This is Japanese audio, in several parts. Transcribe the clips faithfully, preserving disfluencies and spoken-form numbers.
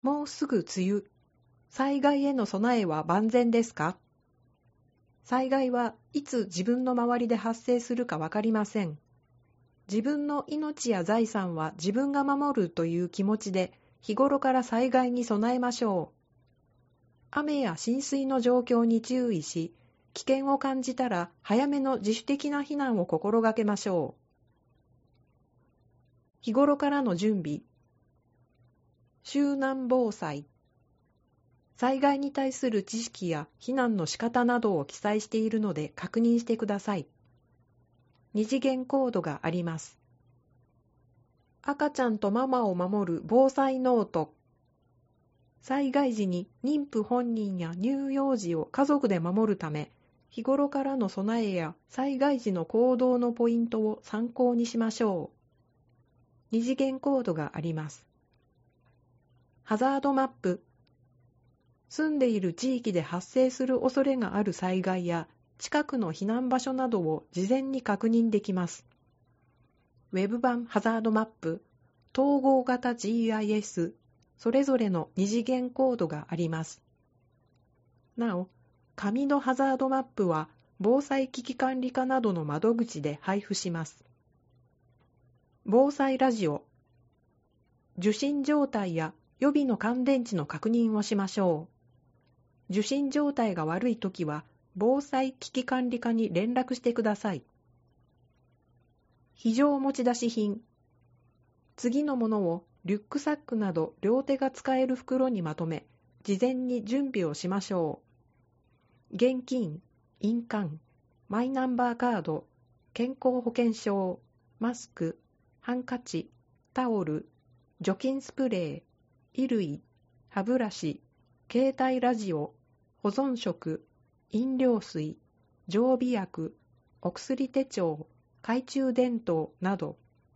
もうすぐ梅雨。災害への備えは万全ですか？災害はいつ自分の周りで発生するかわかりません。自分の命や財産は自分が守るという気持ちで日頃から災害に備えましょう。雨や浸水の状況に注意し、危険を感じたら早めの自主的な避難を心がけましょう。日頃からの準備。周難防災。災害に対する知識や避難の仕方などを記載しているので確認してください。二次元コードがあります。赤ちゃんとママを守る防災ノート。災害時に妊婦本人や乳幼児を家族で守るため、日頃からの備えや災害時の行動のポイントを参考にしましょう。二次元コードがあります。ハザードマップ。住んでいる地域で発生する恐れがある災害や近くの避難場所などを事前に確認できます。ウェブ版ハザードマップ、統合型 ジーアイエス、それぞれの二次元コードがあります。なお、紙のハザードマップは防災危機管理課などの窓口で配布します。防災ラジオ。受信状態や予備の乾電池の確認をしましょう。受信状態が悪いときは、防災危機管理課に連絡してください。非常持ち出し品。次のものをリュックサックなど両手が使える袋にまとめ、事前に準備をしましょう。現金、印鑑、マイナンバーカード、健康保険証、マスク、ハンカチ、タオル、除菌スプレー、衣類、歯ブラシ、携帯ラジオ、保存食、飲料水、常備薬、お薬手帳、懐中電灯など。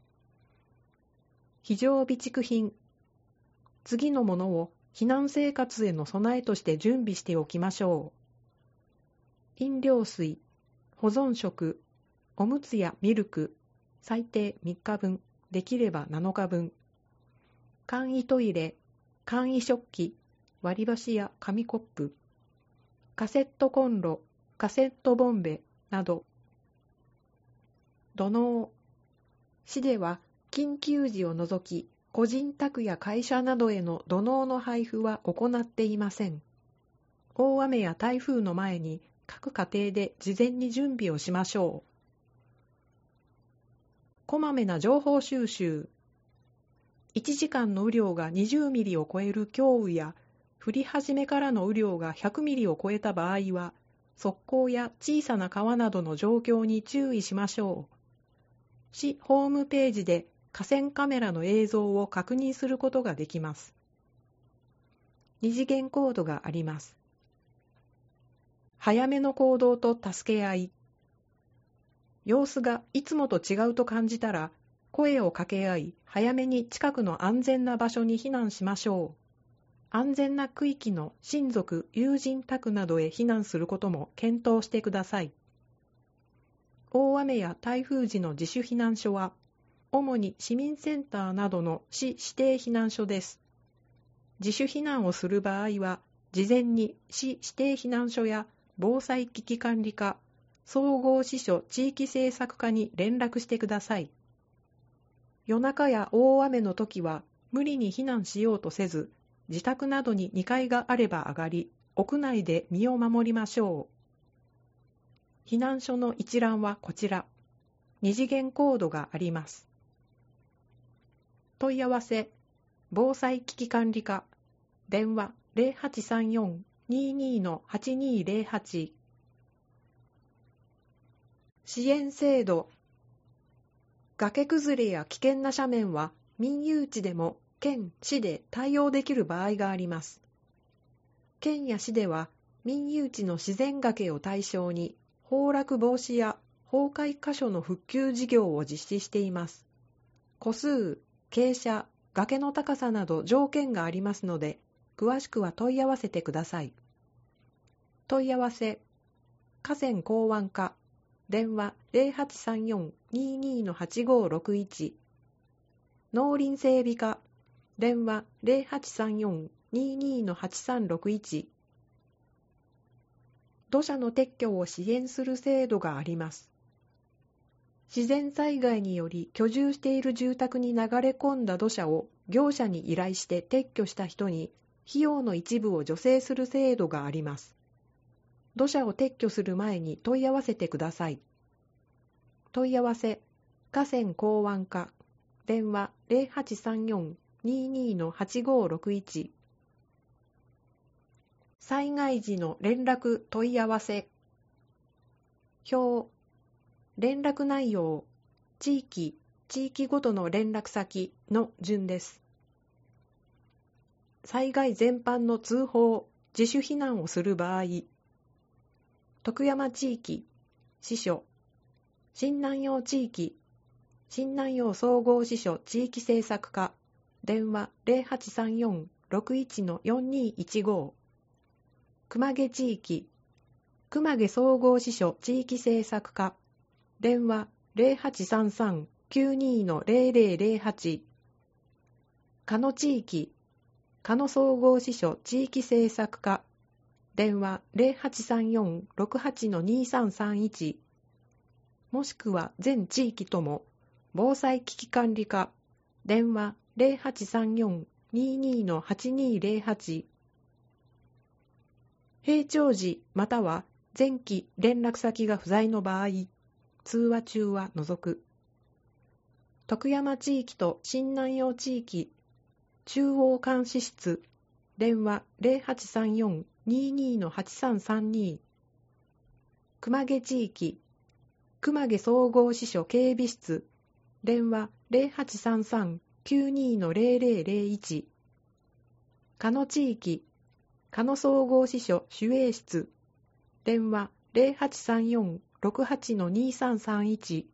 非常備蓄品。次のものを避難生活への備えとして準備しておきましょう。飲料水、保存食、おむつやミルク、最低みっかぶん、できればなのかぶん。簡易トイレ、簡易食器、割り箸や紙コップ、カセットコンロ、カセットボンベなど。土のう。市では緊急時を除き、個人宅や会社などへの土のうの配布は行っていません。大雨や台風の前に各家庭で事前に準備をしましょう。こまめな情報収集。いちじかんの雨量がにじゅうミリを超える強雨や、降り始めからの雨量がひゃくミリを超えた場合は、側溝や小さな川などの状況に注意しましょう。市ホームページで河川カメラの映像を確認することができます。二次元コードがあります。早めの行動と助け合い。様子がいつもと違うと感じたら、声を掛け合い、早めに近くの安全な場所に避難しましょう。安全な区域の親族、友人宅などへ避難することも検討してください。大雨や台風時の自主避難所は、主に市民センターなどの市指定避難所です。自主避難をする場合は、事前に市指定避難所や防災危機管理課、総合支所地域政策課に連絡してください。夜中や大雨の時は無理に避難しようとせず、自宅などににかいがあれば上がり、屋内で身を守りましょう。避難所の一覧はこちら。二次元コードがあります。問い合わせ、防災危機管理課、電話 ゼロはちさんよん にーにー はちにーゼロはち。支援制度。崖崩れや危険な斜面は民有地でも県、市で対応できる場合があります。県や市では民有地の自然崖を対象に崩落防止や崩壊箇所の復旧事業を実施しています。戸数、傾斜、崖の高さなど条件がありますので、詳しくは問い合わせてください。問い合わせ、河川港湾課、電話 ゼロはちさんよん にーにー はちごろくいち。農林整備課、電話 ゼロはちさんよんにじゅうにのはちさんろくいち。土砂の撤去を支援する制度があります。自然災害により居住している住宅に流れ込んだ土砂を業者に依頼して撤去した人に費用の一部を助成する制度があります。土砂を撤去する前に問い合わせてください。問い合わせ、河川港湾課、電話 ゼロはちさんよん にじゅうにのはちごろくいち。災害時の連絡問い合わせ。表、連絡内容、地域、地域ごとの連絡先の順です。災害全般の通報、自主避難をする場合、徳山地域、支所、新南陽地域、新南陽総合支所地域政策課、電話 ゼロはちさんよん ろくいちのよんにいちご。熊毛地域、熊毛総合支所地域政策課、電話 ゼロはちさんさん きゅうにのゼロゼロゼロはち。鹿野地域、鹿野総合支所地域政策課、電話 ゼロはちさんよん ろくはちのにさんさんいち。もしくは全地域とも、防災危機管理課、電話 ゼロはちさんよん にじゅうにのはちにゼロはち。平常時または前期連絡先が不在の場合、通話中は除く。徳山地域と新南陽地域、中央監視室、電話 ゼロはちさんよん にじゅうにのはちさんさんに。熊毛地域、熊毛総合支所警備室、電話 ゼロはちさんさん きゅうにのゼロゼロゼロいち。鹿野地域、鹿野総合支所守衛室、電話 ゼロはちさんよん ろくはちのにさんさんいち。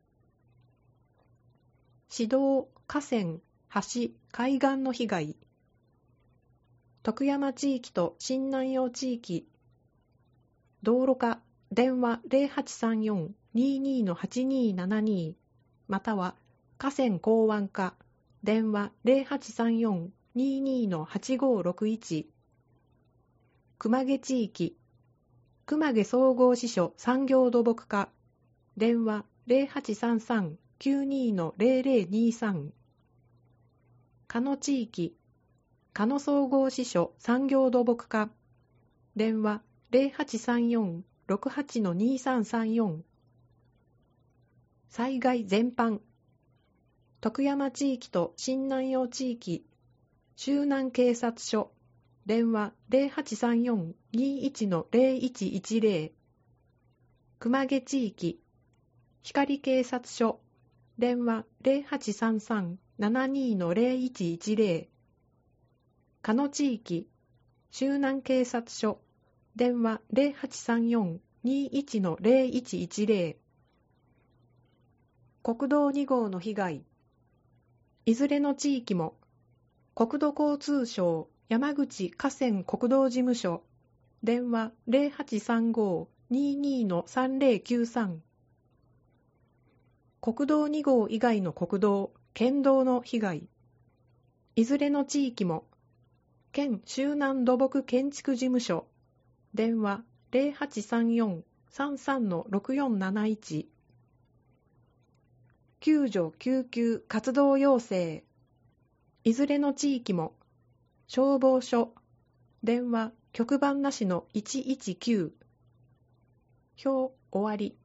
市道、河川、橋、海岸の被害。徳山地域と新南陽地域、道路課、電話 ゼロはちさんよん にじゅうにのはちにななに。または河川港湾課、電話 ゼロはちさんよん にじゅうにのはちごろくいち。熊毛地域、熊毛総合支所産業土木課、電話 ゼロはちさんさん きゅうにのゼロゼロにさん。鹿野地域、鹿野総合支所産業土木課、電話 ゼロはちさんよん ろくはちのにさんさんよん。災害全般、徳山地域と新南陽地域、周南警察署、電話 ゼロはちさんよん にいちのゼロいちいちゼロ。熊毛地域、光警察署、電話 ゼロはちさんさん ななにのゼロいちいちゼロ。鹿野地域、周南警察署、電話 ゼロはちさんよん にいちのゼロいちいちゼロ。国道に号の被害。いずれの地域も、国土交通省山口河川国道事務所、電話 ゼロはちさんご にじゅうにのさんゼロきゅうさん。国道に号以外の国道、県道の被害。いずれの地域も、県周南土木建築事務所、電話 ゼロはちさんよん さんさんのろくよんなないち。救助救急活動要請。いずれの地域も、消防署、電話局番なしのいちいちきゅう。表終わり。